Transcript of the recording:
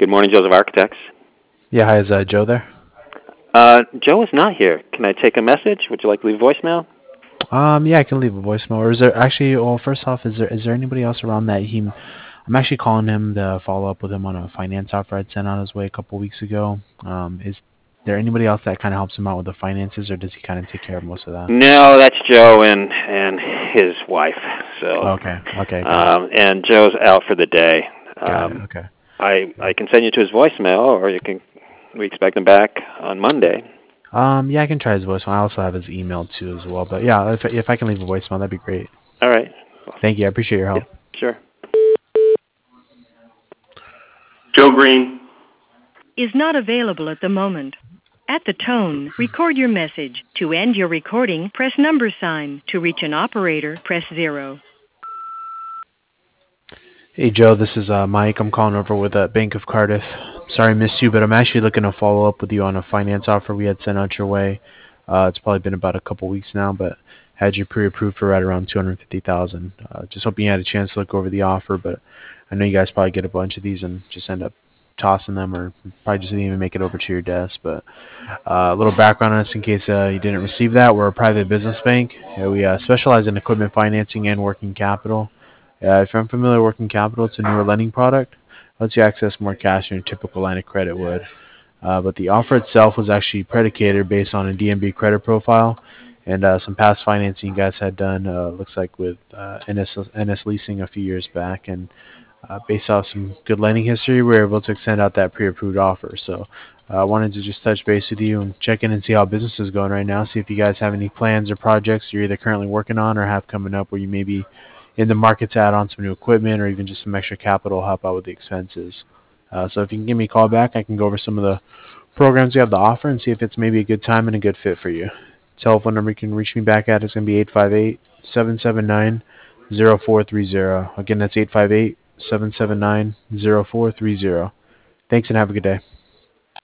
Good morning, Joseph Architects. Yeah, hi, is Joe there? Joe is not here. Can I take a message? Would you like to leave a voicemail? Yeah, I can leave a voicemail. Or is there actually? Well, first off, is there anybody else around that he? I'm actually calling him to follow up with him on a finance offer I'd sent on his way a couple weeks ago. Is there anybody else that kind of helps him out with the finances, or does he kind of take care of most of that? No, that's Joe and his wife. So, Okay, got it. and Joe's out for the day. Got it. Okay. I can send you to his voicemail, or we expect him back on Monday. Yeah, I can try his voicemail. I also have his email too as well. But yeah, if I can leave a voicemail, that'd be great. All right. Thank you. I appreciate your Yeah, help. sure. Joe Green is not available at the moment. At the tone, record your message. To end your recording, press #sign. To reach an operator, press 0. Hey Joe, this is Mike. I'm calling over with Bank of Cardiff. Sorry I missed you, but I'm actually looking to follow up with you on a finance offer we had sent out your way. It's probably been about a couple weeks now, but had you pre-approved for right around $250,000. Just hoping you had a chance to look over the offer, but I know you guys probably get a bunch of these and just end up tossing them, or probably just didn't even make it over to your desk. But a little background on us in case you didn't receive that. We're a private business bank. We specialize in equipment financing and working capital. If you're unfamiliar with working capital, it's a newer lending product. It lets you access more cash than your typical line of credit would. But the offer itself was actually predicated based on a DNB credit profile and some past financing you guys had done, looks like with NS Leasing a few years back. And based off some good lending history, we were able to extend out that pre-approved offer. So I wanted to just touch base with you and check in and see how business is going right now, see if you guys have any plans or projects you're either currently working on or have coming up where you may be in the market to add on some new equipment or even just some extra capital to help out with the expenses. So if you can give me a call back, I can go over some of the programs you have to offer and see if it's maybe a good time and a good fit for you. Telephone number you can reach me back at is going to be 858-779-0430. Again, that's 858-779-0430. Thanks and have a good day.